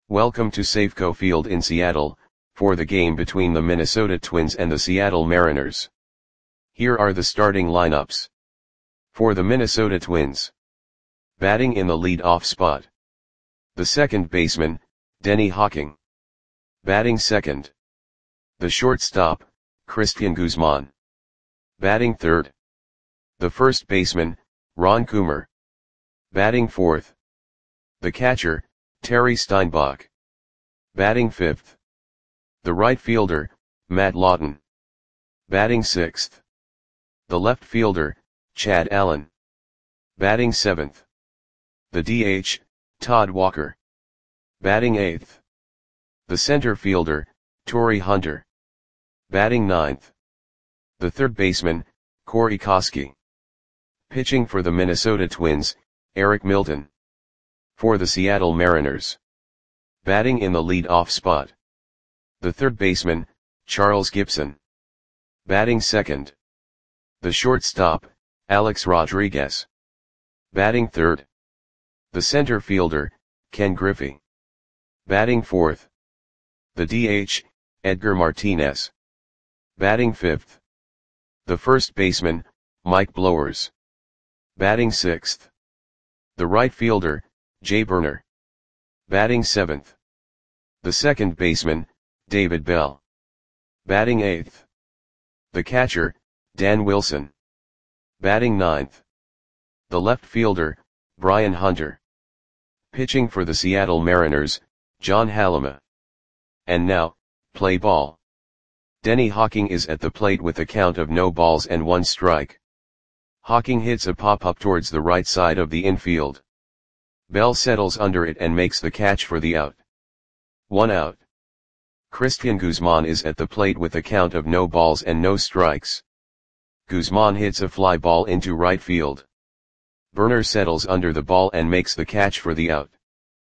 Welcome to Safeco Field in Seattle, for the game between the Minnesota Twins and the Seattle Mariners. Here are the starting lineups. For the Minnesota Twins. Batting in the lead-off spot. The second baseman, Denny Hawking. Batting second. The shortstop, Cristian Guzman. Batting third. The first baseman, Ron Coomer. Batting fourth. The catcher, Terry Steinbach. Batting fifth. The right fielder, Matt Lawton. Batting sixth. The left fielder, Chad Allen. Batting seventh. The DH, Todd Walker. Batting eighth. The center fielder, Torii Hunter. Batting ninth. The third baseman, Corey Koskie. Pitching for the Minnesota Twins, Eric Milton. For the Seattle Mariners. Batting in the lead-off spot. The third baseman, Charles Gibson. Batting second. The shortstop, Alex Rodriguez. Batting third. The center fielder, Ken Griffey. Batting fourth. The DH, Edgar Martinez. Batting fifth. The first baseman, Mike Blowers. Batting sixth. The right fielder, Jay Burner. Batting seventh. The second baseman, David Bell. Batting eighth. The catcher, Dan Wilson. Batting ninth. The left fielder, Brian Hunter. Pitching for the Seattle Mariners, John Halama. And now, play ball. Denny Hawking is at the plate with a count of no balls and one strike. Hawking hits a pop-up towards the right side of the infield. Bell settles under it and makes the catch for the out. 1 out. Cristian Guzman is at the plate with a count of no balls and no strikes. Guzman hits a fly ball into right field. Burner settles under the ball and makes the catch for the out.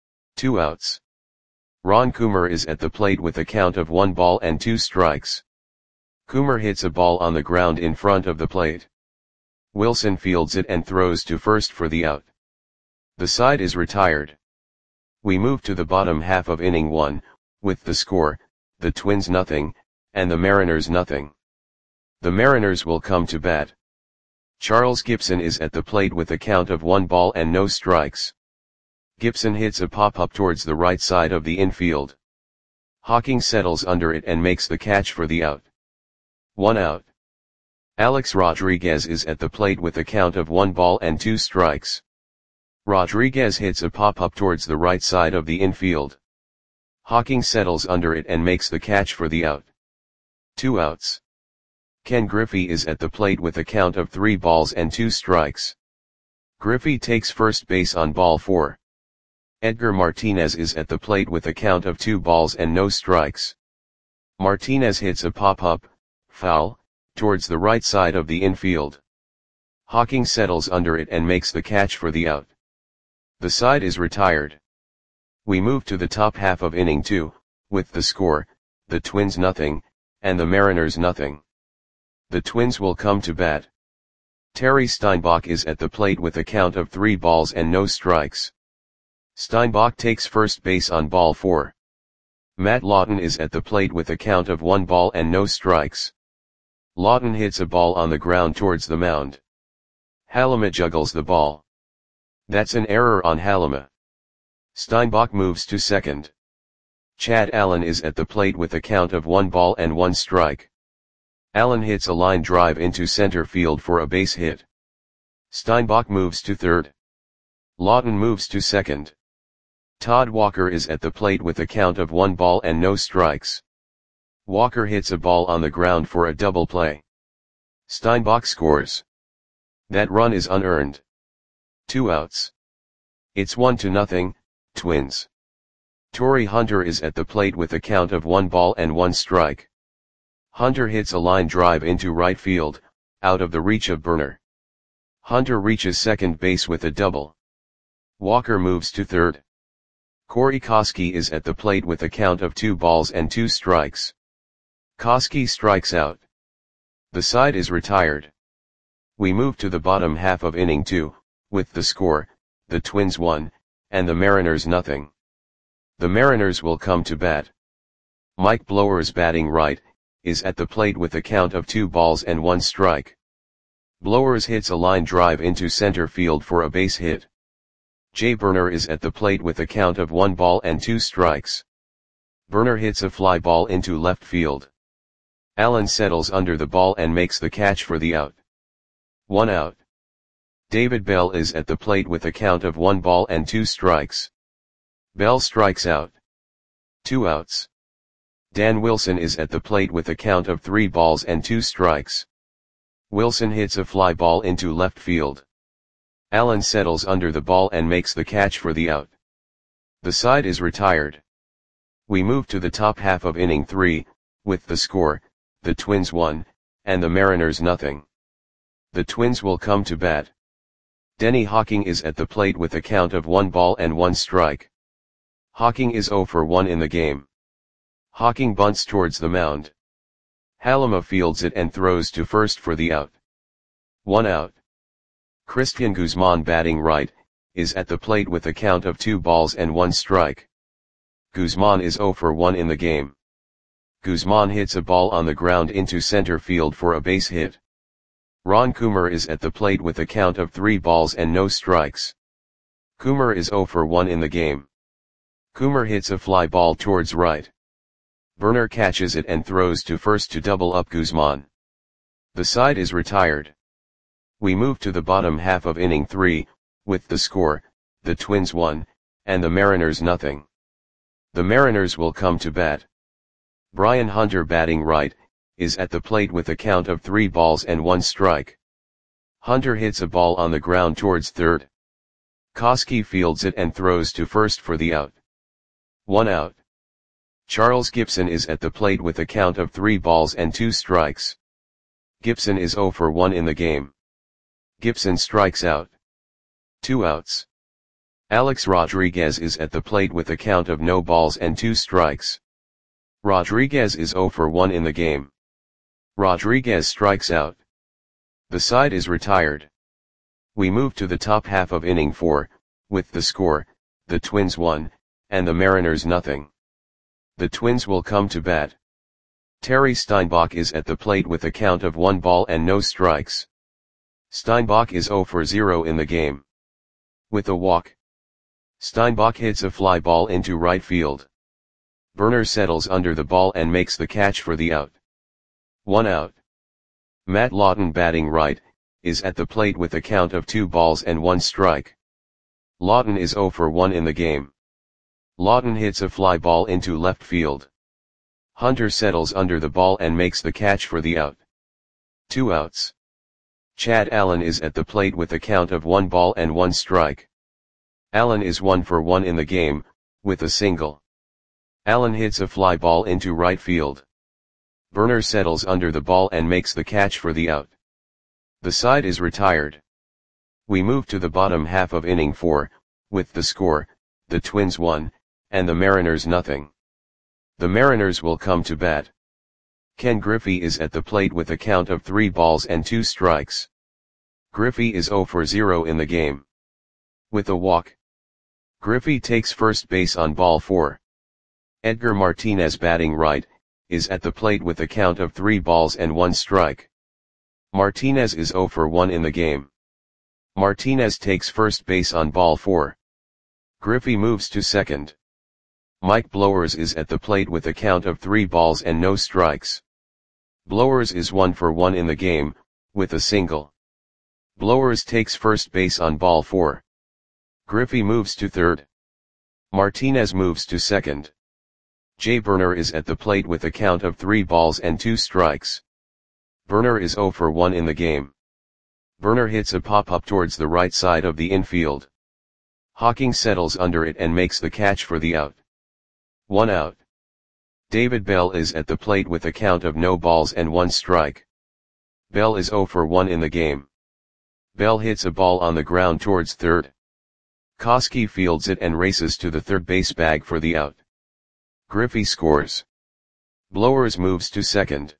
2 outs. Ron Coomer is at the plate with a count of 1 ball and 2 strikes. Coomer hits a ball on the ground in front of the plate. Wilson fields it and throws to first for the out. The side is retired. We move to the bottom half of inning 1, with the score, the Twins nothing, and the Mariners nothing. The Mariners will come to bat. Charles Gibson is at the plate with a count of 1 ball and no strikes. Gibson hits a pop-up towards the right side of the infield. Hawking settles under it and makes the catch for the out. 1 out. Alex Rodriguez is at the plate with a count of 1 ball and 2 strikes. Rodriguez hits a pop-up towards the right side of the infield. Hawking settles under it and makes the catch for the out. 2 outs. Ken Griffey is at the plate with a count of 3 balls and 2 strikes. Griffey takes first base on ball 4. Edgar Martinez is at the plate with a count of 2 balls and no strikes. Martinez hits a pop-up, foul, towards the right side of the infield. Hawking settles under it and makes the catch for the out. The side is retired. We move to the top half of inning 2, with the score, the Twins nothing, and the Mariners nothing. The Twins will come to bat. Terry Steinbach is at the plate with a count of 3 balls and no strikes. Steinbach takes first base on ball 4. Matt Lawton is at the plate with a count of 1 ball and no strikes. Lawton hits a ball on the ground towards the mound. Halama juggles the ball. That's an error on Halama. Steinbach moves to second. Chad Allen is at the plate with a count of 1 ball and 1 strike. Allen hits a line drive into center field for a base hit. Steinbach moves to third. Lawton moves to second. Todd Walker is at the plate with a count of 1 ball and no strikes. Walker hits a ball on the ground for a double play. Steinbach scores. That run is unearned. 2 outs. It's 1-0, Twins. Torii Hunter is at the plate with a count of 1 ball and 1 strike. Hunter hits a line drive into right field, out of the reach of Burner. Hunter reaches second base with a double. Walker moves to third. Corey Koskie is at the plate with a count of 2 balls and 2 strikes. Koskie strikes out. The side is retired. We move to the bottom half of inning 2, with the score, the Twins 1, and the Mariners nothing. The Mariners will come to bat. Mike Blowers batting right, is at the plate with a count of 2 balls and 1 strike. Blowers hits a line drive into center field for a base hit. Jay Burner is at the plate with a count of 1 ball and 2 strikes. Burner hits a fly ball into left field. Allen settles under the ball and makes the catch for the out. 1 out. David Bell is at the plate with a count of 1 ball and 2 strikes. Bell strikes out. 2 outs. Dan Wilson is at the plate with a count of 3 balls and 2 strikes. Wilson hits a fly ball into left field. Allen settles under the ball and makes the catch for the out. The side is retired. We move to the top half of inning 3, with the score, the Twins 1, and the Mariners nothing. The Twins will come to bat. Denny Hawking is at the plate with a count of 1 ball and 1 strike. Hawking is 0 for 1 in the game. Hawking bunts towards the mound. Halima fields it and throws to first for the out. 1 out. Christian Guzman batting right, is at the plate with a count of 2 balls and 1 strike. Guzman is 0 for 1 in the game. Guzman hits a ball on the ground into center field for a base hit. Ron Coomer is at the plate with a count of 3 balls and no strikes. Coomer is 0 for 1 in the game. Coomer hits a fly ball towards right. Burner catches it and throws to first to double up Guzman. The side is retired. We move to the bottom half of inning 3, with the score, the Twins 1, and the Mariners nothing. The Mariners will come to bat. Brian Hunter batting right, is at the plate with a count of 3 balls and 1 strike. Hunter hits a ball on the ground towards third. Koski fields it and throws to first for the out. 1 out. Charles Gibson is at the plate with a count of 3 balls and 2 strikes. Gibson is 0 for 1 in the game. Gibson strikes out. 2 outs. Alex Rodriguez is at the plate with a count of no balls and 2 strikes. Rodriguez is 0 for 1 in the game. Rodriguez strikes out. The side is retired. We move to the top half of inning 4, with the score, the Twins 1, and the Mariners nothing. The Twins will come to bat. Terry Steinbach is at the plate with a count of 1 ball and no strikes. Steinbach is 0 for 0 in the game. With a walk. Steinbach hits a fly ball into right field. Burner settles under the ball and makes the catch for the out. 1 out. Matt Lawton batting right, is at the plate with a count of 2 balls and 1 strike. Lawton is 0 for 1 in the game. Lawton hits a fly ball into left field. Hunter settles under the ball and makes the catch for the out. 2 outs. Chad Allen is at the plate with a count of 1 ball and 1 strike. Allen is 1 for 1 in the game, with a single. Allen hits a fly ball into right field. Burner settles under the ball and makes the catch for the out. The side is retired. We move to the bottom half of inning 4, with the score, the Twins 1, and the Mariners nothing. The Mariners will come to bat. Ken Griffey is at the plate with a count of 3 balls and 2 strikes. Griffey is 0 for 0 in the game. With a walk. Griffey takes first base on ball 4. Edgar Martinez batting right, is at the plate with a count of 3 balls and 1 strike. Martinez is 0 for 1 in the game. Martinez takes first base on ball 4. Griffey moves to second. Mike Blowers is at the plate with a count of 3 balls and no strikes. Blowers is 1 for 1 in the game, with a single. Blowers takes first base on ball 4. Griffey moves to third. Martinez moves to second. Jay Burner is at the plate with a count of 3 balls and 2 strikes. Burner is 0 for 1 in the game. Burner hits a pop-up towards the right side of the infield. Hawking settles under it and makes the catch for the out. 1 out. David Bell is at the plate with a count of no balls and 1 strike. Bell is 0 for 1 in the game. Bell hits a ball on the ground towards third. Koski fields it and races to the third base bag for the out. Griffey scores. Blowers moves to second.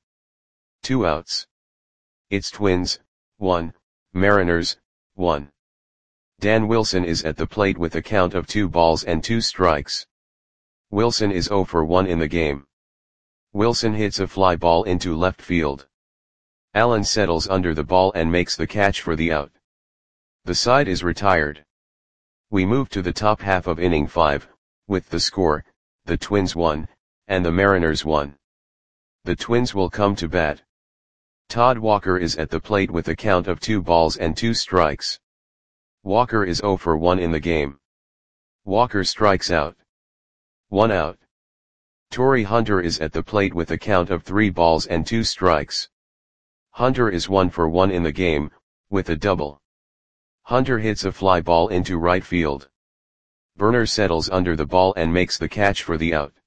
2 outs. It's Twins, 1, Mariners, 1. Dan Wilson is at the plate with a count of 2 balls and 2 strikes. Wilson is 0 for 1 in the game. Wilson hits a fly ball into left field. Allen settles under the ball and makes the catch for the out. The side is retired. We move to the top half of inning 5, with the score, the Twins 1, and the Mariners 1. The Twins will come to bat. Todd Walker is at the plate with a count of 2 balls and 2 strikes. Walker is 0 for 1 in the game. Walker strikes out. 1 out. Torii Hunter is at the plate with a count of 3 balls and 2 strikes. Hunter is 1 for 1 in the game, with a double. Hunter hits a fly ball into right field. Burner settles under the ball and makes the catch for the out.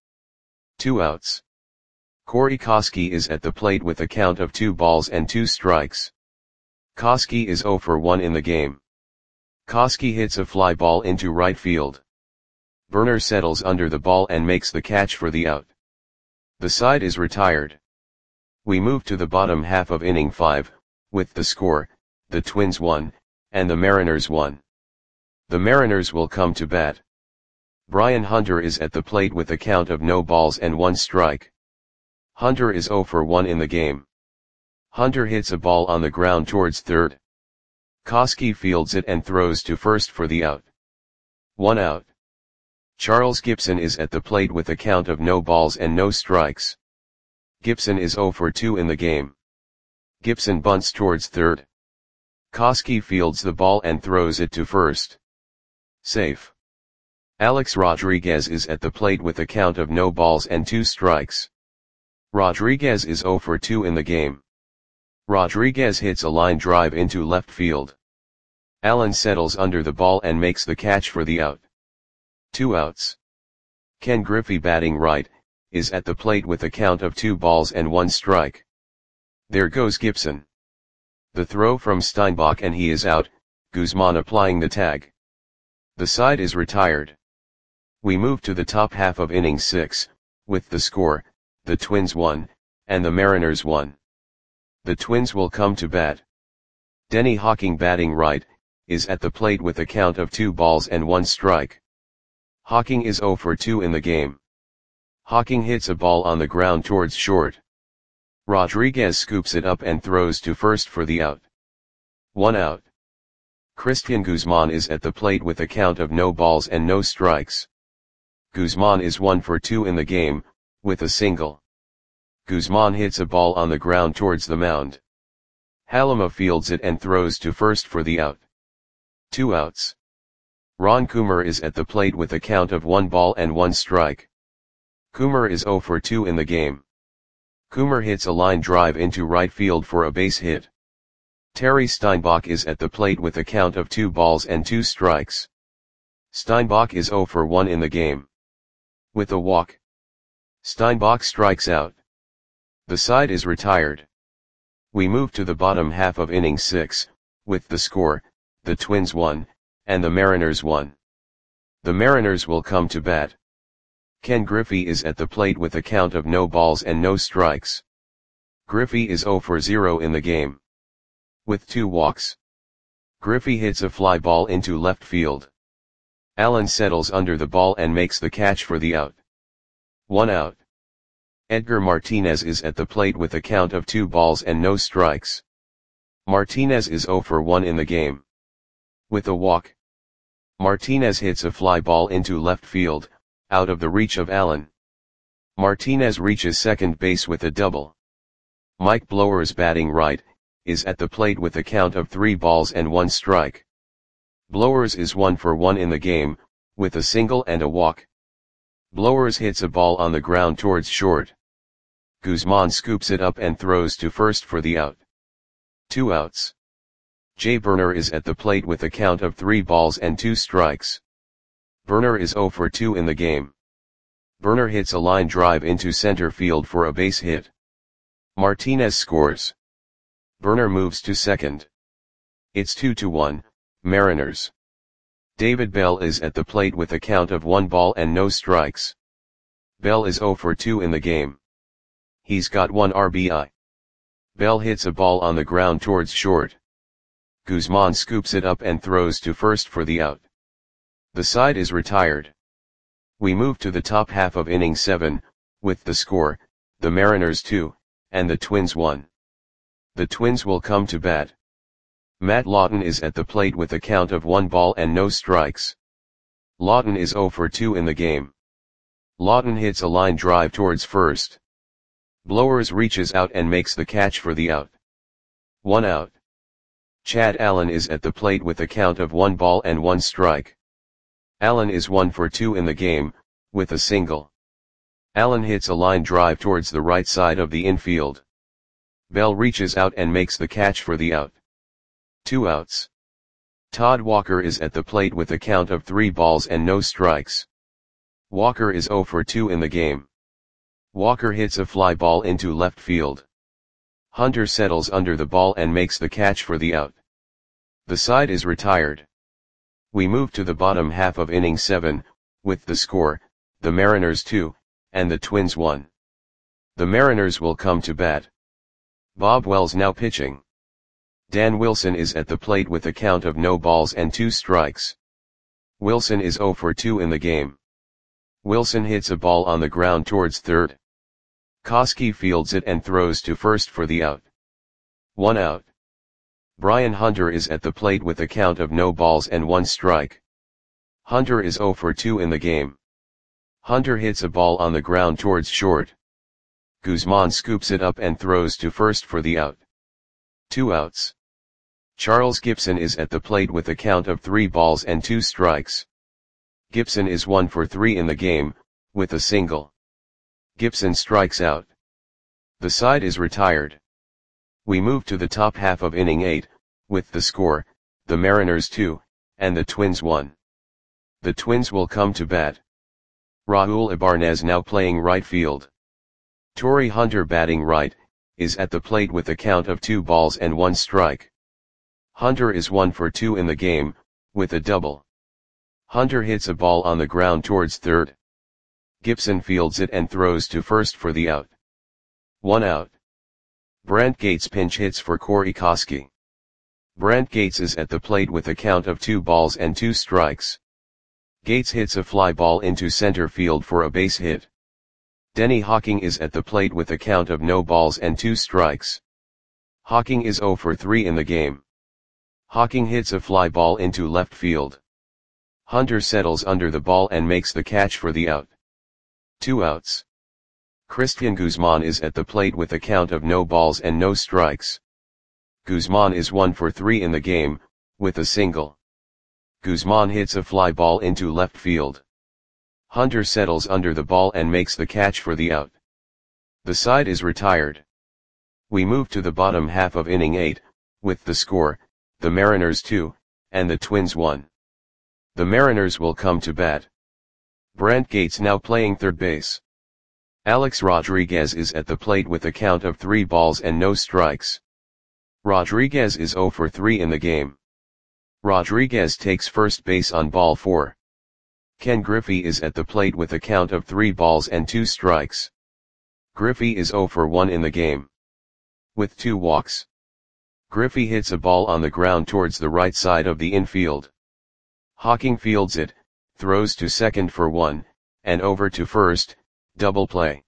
2 outs. Corey Koskie is at the plate with a count of 2 balls and 2 strikes. Koskie is 0 for 1 in the game. Koskie hits a fly ball into right field. Burner settles under the ball and makes the catch for the out. The side is retired. We move to the bottom half of inning 5, with the score, the Twins 1, and the Mariners 1. The Mariners will come to bat. Brian Hunter is at the plate with a count of no balls and 1 strike. Hunter is 0 for 1 in the game. Hunter hits a ball on the ground towards third. Koskie fields it and throws to first for the out. 1 out. Charles Gibson is at the plate with a count of no balls and no strikes. Gibson is 0 for 2 in the game. Gibson bunts towards third. Koskie fields the ball and throws it to first. Safe. Alex Rodriguez is at the plate with a count of no balls and 2 strikes. Rodriguez is 0 for 2 in the game. Rodriguez hits a line drive into left field. Allen settles under the ball and makes the catch for the out. 2 outs. Ken Griffey, batting right, is at the plate with a count of 2 balls and 1 strike. There goes Gibson. The throw from Steinbach and he is out, Guzman applying the tag. The side is retired. We move to the top half of inning 6, with the score, the Twins 1, and the Mariners 1. The Twins will come to bat. Denny Hawking, batting right, is at the plate with a count of 2 balls and 1 strike. Hawking is 0 for 2 in the game. Hawking hits a ball on the ground towards short. Rodriguez scoops it up and throws to first for the out. 1 out. Christian Guzman is at the plate with a count of no balls and no strikes. Guzman is 1 for 2 in the game, with a single. Guzman hits a ball on the ground towards the mound. Halima fields it and throws to first for the out. 2 outs. Ron Coomer is at the plate with a count of 1 ball and 1 strike. Coomer is 0 for 2 in the game. Coomer hits a line drive into right field for a base hit. Terry Steinbach is at the plate with a count of 2 balls and 2 strikes. Steinbach is 0 for 1 in the game. With a walk. Steinbach strikes out. The side is retired. We move to the bottom half of inning 6, with the score, the Twins 1, and the Mariners 1. The Mariners will come to bat. Ken Griffey is at the plate with a count of no balls and no strikes. Griffey is 0 for 0 in the game. With 2 walks. Griffey hits a fly ball into left field. Allen settles under the ball and makes the catch for the out. 1 out. Edgar Martinez is at the plate with a count of 2 balls and no strikes. Martinez is 0 for 1 in the game. With a walk. Martinez hits a fly ball into left field, out of the reach of Allen. Martinez reaches second base with a double. Mike Blowers, batting right, is at the plate with a count of 3 balls and 1 strike. Blowers is 1 for 1 in the game, with a single and a walk. Blowers hits a ball on the ground towards short. Guzman scoops it up and throws to first for the out. 2 outs. Jay Burner is at the plate with a count of 3 balls and 2 strikes. Burner is 0 for 2 in the game. Burner hits a line drive into center field for a base hit. Martinez scores. Burner moves to second. It's 2-1, Mariners. David Bell is at the plate with a count of 1 ball and no strikes. Bell is 0 for 2 in the game. He's got 1 RBI. Bell hits a ball on the ground towards short. Guzman scoops it up and throws to first for the out. The side is retired. We move to the top half of inning 7, with the score, the Mariners 2, and the Twins 1. The Twins will come to bat. Matt Lawton is at the plate with a count of 1 ball and no strikes. Lawton is 0 for 2 in the game. Lawton hits a line drive towards first. Blowers reaches out and makes the catch for the out. 1 out. Chad Allen is at the plate with a count of 1 ball and 1 strike. Allen is 1 for 2 in the game, with a single. Allen hits a line drive towards the right side of the infield. Bell reaches out and makes the catch for the out. 2 outs. Todd Walker is at the plate with a count of 3 balls and no strikes. Walker is 0 for 2 in the game. Walker hits a fly ball into left field. Hunter settles under the ball and makes the catch for the out. The side is retired. We move to the bottom half of inning 7, with the score, the Mariners 2, and the Twins 1. The Mariners will come to bat. Bob Wells now pitching. Dan Wilson is at the plate with a count of no balls and 2 strikes. Wilson is 0 for 2 in the game. Wilson hits a ball on the ground towards third. Koski fields it and throws to first for the out. 1 out. Brian Hunter is at the plate with a count of no balls and 1 strike. Hunter is 0 for 2 in the game. Hunter hits a ball on the ground towards short. Guzman scoops it up and throws to first for the out. 2 outs. Charles Gibson is at the plate with a count of 3 balls and 2 strikes. Gibson is 1 for 3 in the game, with a single. Gibson strikes out. The side is retired. We move to the top half of inning 8, with the score, the Mariners 2, and the Twins 1. The Twins will come to bat. Raul Ibanez now playing right field. Torrey Hunter batting right, is at the plate with a count of 2 balls and 1 strike. Hunter is 1 for 2 in the game, with a double. Hunter hits a ball on the ground towards third. Gibson fields it and throws to first for the out. 1 out. Brant Gates pinch hits for Corey Koski. Brant Gates is at the plate with a count of 2 balls and 2 strikes. Gates hits a fly ball into center field for a base hit. Denny Hawking is at the plate with a count of no balls and 2 strikes. Hawking is 0 for 3 in the game. Hawking hits a fly ball into left field. Hunter settles under the ball and makes the catch for the out. 2 outs. Christian Guzman is at the plate with a count of no balls and no strikes. Guzman is 1 for 3 in the game, with a single. Guzman hits a fly ball into left field. Hunter settles under the ball and makes the catch for the out. The side is retired. We move to the bottom half of inning 8, with the score, the Mariners 2, and the Twins 1. The Mariners will come to bat. Brant Gates now playing third base. Alex Rodriguez is at the plate with a count of 3 balls and no strikes. Rodriguez is 0 for 3 in the game. Rodriguez takes first base on ball 4. Ken Griffey is at the plate with a count of 3 balls and 2 strikes. Griffey is 0 for 1 in the game. With 2 walks. Griffey hits a ball on the ground towards the right side of the infield. Hawking fields it, throws to second for 1, and over to first, double play.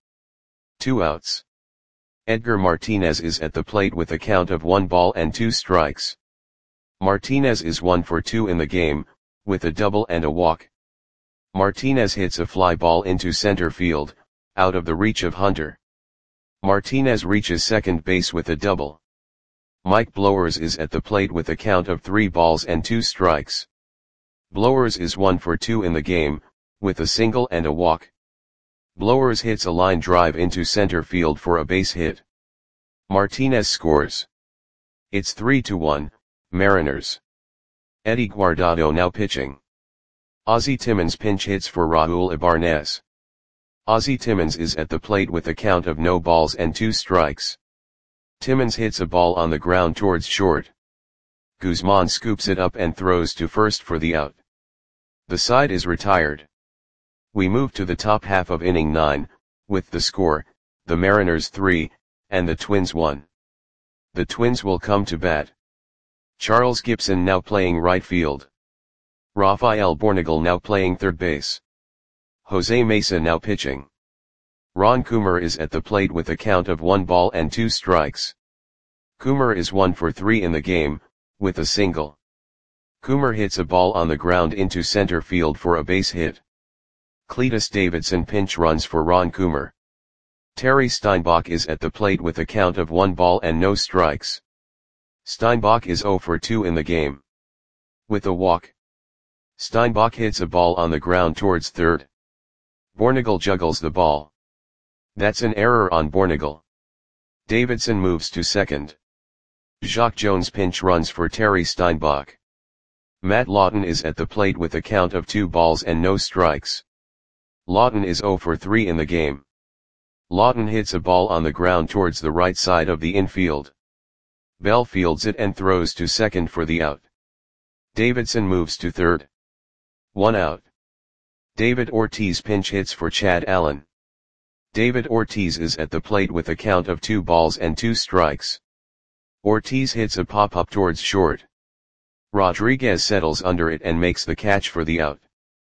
2 outs. Edgar Martinez is at the plate with a count of 1 ball and 2 strikes. Martinez is 1 for 2 in the game, with a double and a walk. Martinez hits a fly ball into center field, out of the reach of Hunter. Martinez reaches second base with a double. Mike Blowers is at the plate with a count of 3 balls and 2 strikes. Blowers is 1 for 2 in the game, with a single and a walk. Blowers hits a line drive into center field for a base hit. Martinez scores. It's 3-1, Mariners. Eddie Guardado now pitching. Ozzie Timmons pinch hits for Raul Ibanez. Ozzie Timmons is at the plate with a count of no balls and 2 strikes. Timmons hits a ball on the ground towards short. Guzman scoops it up and throws to first for the out. The side is retired. We move to the top half of inning 9, with the score, the Mariners 3, and the Twins 1. The Twins will come to bat. Charles Gibson now playing right field. Rafael Bornagel now playing third base. Jose Mesa now pitching. Ron Coomer is at the plate with a count of 1 ball and 2 strikes. Coomer is 1 for 3 in the game, with a single. Coomer hits a ball on the ground into center field for a base hit. Cletus Davidson pinch runs for Ron Coomer. Terry Steinbach is at the plate with a count of 1 ball and no strikes. Steinbach is 0 for 2 in the game. With a walk, Steinbach hits a ball on the ground towards third. Bornagel juggles the ball. That's an error on Bornagel. Davidson moves to second. Jacque Jones pinch runs for Terry Steinbach. Matt Lawton is at the plate with a count of 2 balls and no strikes. Lawton is 0 for 3 in the game. Lawton hits a ball on the ground towards the right side of the infield. Bell fields it and throws to second for the out. Davidson moves to third. 1 out. David Ortiz pinch hits for Chad Allen. David Ortiz is at the plate with a count of 2 balls and 2 strikes. Ortiz hits a pop-up towards short. Rodriguez settles under it and makes the catch for the out.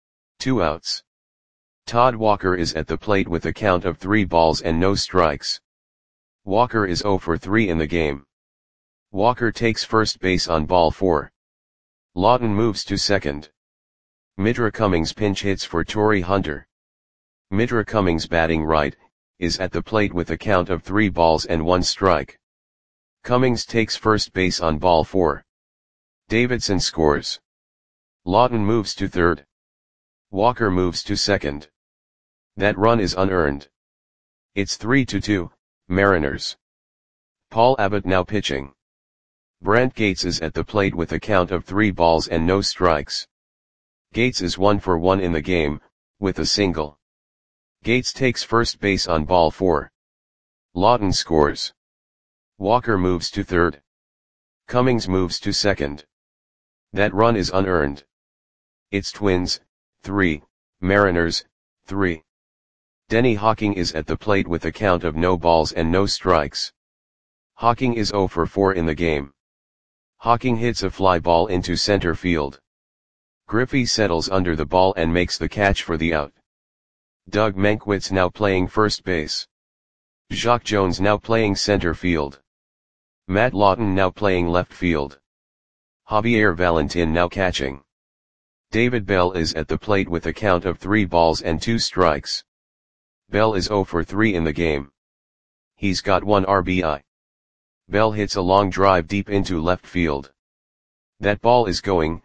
2 outs. Todd Walker is at the plate with a count of 3 balls and no strikes. Walker is 0 for 3 in the game. Walker takes first base on ball 4. Lawton moves to second. Midra Cummings pinch hits for Torrey Hunter. Midra Cummings batting right, is at the plate with a count of 3 balls and 1 strike. Cummings takes first base on ball 4. Davidson scores. Lawton moves to third. Walker moves to second. That run is unearned. It's 3-2, Mariners. Paul Abbott now pitching. Brent Gates is at the plate with a count of 3 balls and no strikes. Gates is 1 for 1 in the game, with a single. Gates takes first base on ball 4. Lawton scores. Walker moves to third. Cummings moves to second. That run is unearned. It's Twins, 3, Mariners, 3. Denny Hawking is at the plate with a count of no balls and no strikes. Hawking is 0 for 4 in the game. Hawking hits a fly ball into center field. Griffey settles under the ball and makes the catch for the out. Doug Mankiewicz now playing first base. Jacque Jones now playing center field. Matt Lawton now playing left field. Javier Valentin now catching. David Bell is at the plate with a count of 3 balls and 2 strikes. Bell is 0 for 3 in the game. He's got 1 RBI. Bell hits a long drive deep into left field. That ball is going,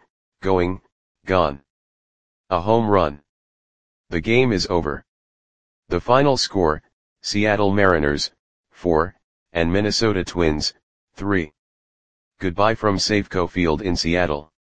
gone. A home run. The game is over. The final score, Seattle Mariners, 4, and Minnesota Twins, 3. Goodbye from Safeco Field in Seattle.